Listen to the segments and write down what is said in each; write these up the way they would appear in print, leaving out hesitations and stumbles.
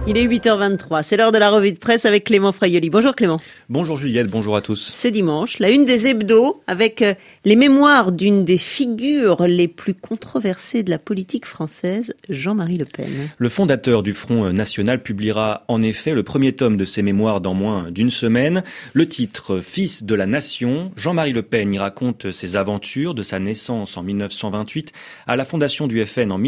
Il est 8h23, c'est l'heure de la revue de presse avec Clément Fraioli. Bonjour Clément. Bonjour Juliette, bonjour à tous. C'est dimanche, la une des hebdos avec les mémoires d'une des figures les plus controversées de la politique française, Jean-Marie Le Pen. Le fondateur du Front National publiera en effet le premier tome de ses mémoires dans moins d'une semaine. Le titre « Fils de la Nation », Jean-Marie Le Pen y raconte ses aventures de sa naissance en 1928 à la fondation du FN en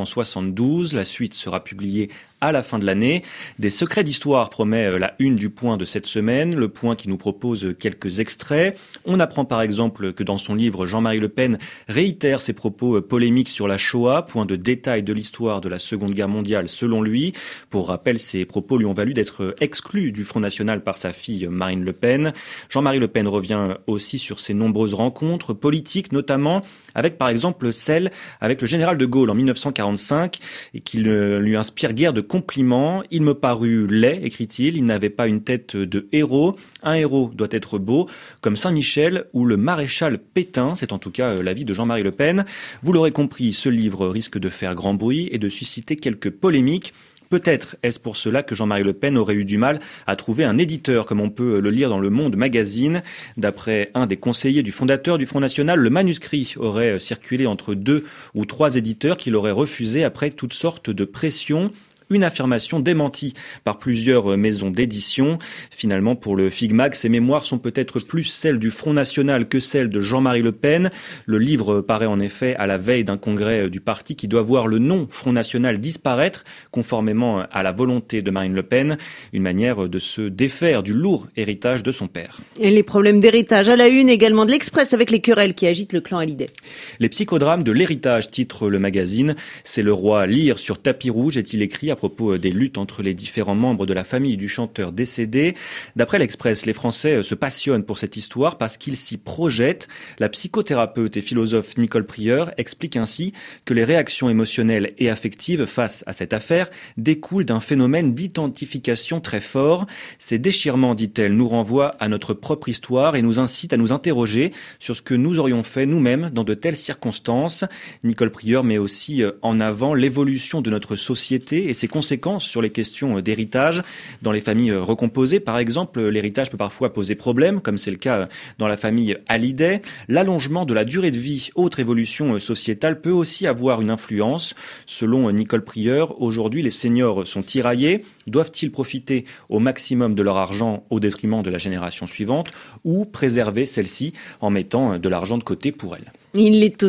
1972. La suite sera publiée à la fin de l'année. Des secrets d'histoire promet la une du Point de cette semaine, le Point qui nous propose quelques extraits. On apprend par exemple que dans son livre, Jean-Marie Le Pen réitère ses propos polémiques sur la Shoah, point de détail de l'histoire de la Seconde Guerre mondiale selon lui. Pour rappel, ces propos lui ont valu d'être exclu du Front National par sa fille Marine Le Pen. Jean-Marie Le Pen revient aussi sur ses nombreuses rencontres politiques, notamment avec par exemple celle avec le général de Gaulle en 1945 et qui lui inspire guère de compliments. Il me parut laid, écrit-il. Il n'avait pas une tête de héros. Un héros doit être beau, comme Saint-Michel ou le maréchal Pétain. C'est en tout cas l'avis de Jean-Marie Le Pen. Vous l'aurez compris, ce livre risque de faire grand bruit et de susciter quelques polémiques. Peut-être est-ce pour cela que Jean-Marie Le Pen aurait eu du mal à trouver un éditeur, comme on peut le lire dans Le Monde magazine. D'après un des conseillers du fondateur du Front National, le manuscrit aurait circulé entre 2 ou 3 éditeurs qui l'auraient refusé après toutes sortes de pressions. Une affirmation démentie par plusieurs maisons d'édition. Finalement, pour le Figmag, ces mémoires sont peut-être plus celles du Front National que celles de Jean-Marie Le Pen. Le livre paraît en effet à la veille d'un congrès du parti qui doit voir le nom Front National disparaître, conformément à la volonté de Marine Le Pen. Une manière de se défaire du lourd héritage de son père. Et les problèmes d'héritage à la une également de l'Express avec les querelles qui agitent le clan Hallyday. Les psychodrames de l'héritage, titre le magazine. C'est le roi Lear sur tapis rouge, est-il écrit à propos des luttes entre les différents membres de la famille du chanteur décédé. D'après l'Express, les Français se passionnent pour cette histoire parce qu'ils s'y projettent. La psychothérapeute et philosophe Nicole Prieur explique ainsi que les réactions émotionnelles et affectives face à cette affaire découlent d'un phénomène d'identification très fort. Ces déchirements, dit-elle, nous renvoient à notre propre histoire et nous incitent à nous interroger sur ce que nous aurions fait nous-mêmes dans de telles circonstances. Nicole Prieur met aussi en avant l'évolution de notre société et ses conséquences sur les questions d'héritage. Dans les familles recomposées, par exemple, l'héritage peut parfois poser problème, comme c'est le cas dans la famille Hallyday. L'allongement de la durée de vie, autre évolution sociétale, peut aussi avoir une influence. Selon Nicole Prieur, aujourd'hui, les seniors sont tiraillés. Doivent-ils profiter au maximum de leur argent au détriment de la génération suivante ou préserver celle-ci en mettant de l'argent de côté pour elle ? Il est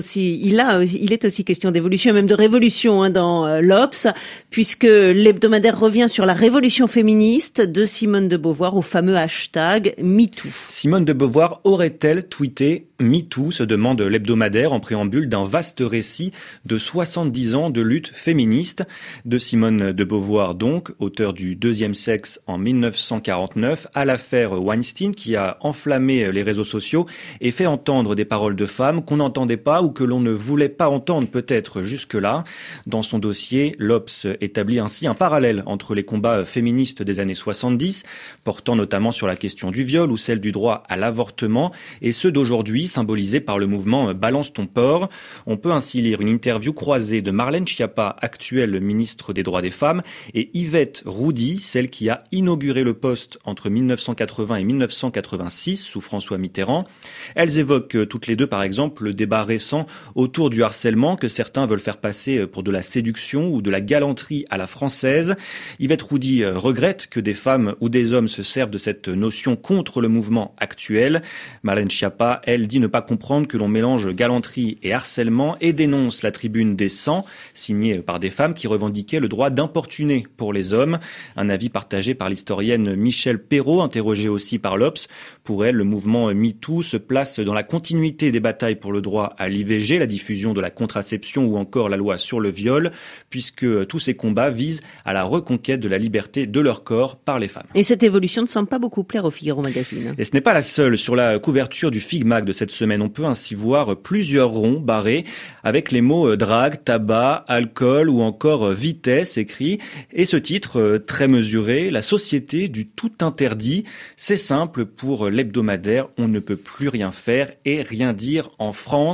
aussi question d'évolution et même de révolution dans l'Obs, puisque l'hebdomadaire revient sur la révolution féministe de Simone de Beauvoir au fameux hashtag #MeToo. Simone de Beauvoir aurait-elle tweeté #MeToo, se demande l'hebdomadaire en préambule d'un vaste récit de 70 ans de lutte féministe. De Simone de Beauvoir donc, auteur du Deuxième sexe en 1949, à l'affaire Weinstein qui a enflammé les réseaux sociaux et fait entendre des paroles de femmes qu'on n'entendait pas ou que l'on ne voulait pas entendre peut-être jusque-là. Dans son dossier, l'Obs établit ainsi un parallèle entre les combats féministes des années 70, portant notamment sur la question du viol ou celle du droit à l'avortement, et ceux d'aujourd'hui, symbolisés par le mouvement Balance ton porc. On peut ainsi lire une interview croisée de Marlène Schiappa, actuelle ministre des Droits des Femmes, et Yvette Roudy, celle qui a inauguré le poste entre 1980 et 1986 sous François Mitterrand. Elles évoquent toutes les deux, par exemple, le débat récent autour du harcèlement que certains veulent faire passer pour de la séduction ou de la galanterie à la française. Yvette Roudy regrette que des femmes ou des hommes se servent de cette notion contre le mouvement actuel. Marlène Schiappa, elle, dit ne pas comprendre que l'on mélange galanterie et harcèlement et dénonce la tribune des 100, signée par des femmes qui revendiquaient le droit d'importuner pour les hommes. Un avis partagé par l'historienne Michèle Perrault, interrogée aussi par l'Obs. Pour elle, le mouvement MeToo se place dans la continuité des batailles pour le droit à l'IVG, la diffusion de la contraception ou encore la loi sur le viol, puisque tous ces combats visent à la reconquête de la liberté de leur corps par les femmes. Et cette évolution ne semble pas beaucoup plaire au Figaro Magazine. Et ce n'est pas la seule. Sur la couverture du Figmag de cette semaine, on peut ainsi voir plusieurs ronds barrés avec les mots drague, tabac, alcool ou encore vitesse écrits. Et ce titre très mesuré, la société du tout interdit. C'est simple pour l'hebdomadaire, on ne peut plus rien faire et rien dire en France.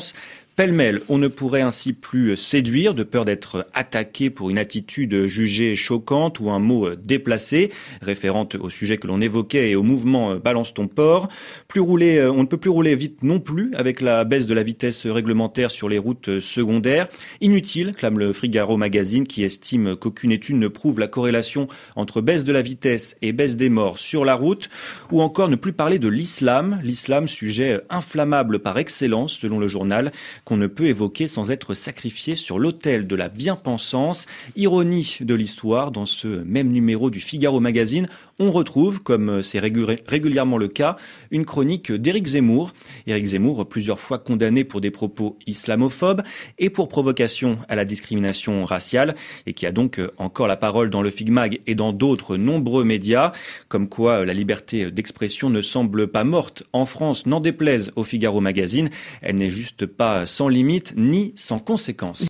Pêle-mêle, on ne pourrait ainsi plus séduire de peur d'être attaqué pour une attitude jugée choquante ou un mot déplacé, référente au sujet que l'on évoquait et au mouvement Balance ton port. On ne peut plus rouler vite non plus avec la baisse de la vitesse réglementaire sur les routes secondaires. Inutile, clame le Figaro Magazine, qui estime qu'aucune étude ne prouve la corrélation entre baisse de la vitesse et baisse des morts sur la route. Ou encore ne plus parler de l'islam, sujet inflammable par excellence selon le journal, qu'on ne peut évoquer sans être sacrifié sur l'autel de la bien-pensance. Ironie de l'histoire, dans ce même numéro du Figaro Magazine, on retrouve, comme c'est régulièrement le cas, une chronique d'Éric Zemmour. Éric Zemmour, plusieurs fois condamné pour des propos islamophobes et pour provocation à la discrimination raciale, et qui a donc encore la parole dans le Figmag et dans d'autres nombreux médias, comme quoi la liberté d'expression ne semble pas morte en France, n'en déplaise au Figaro Magazine. Elle n'est juste pas sans limite ni sans conséquence.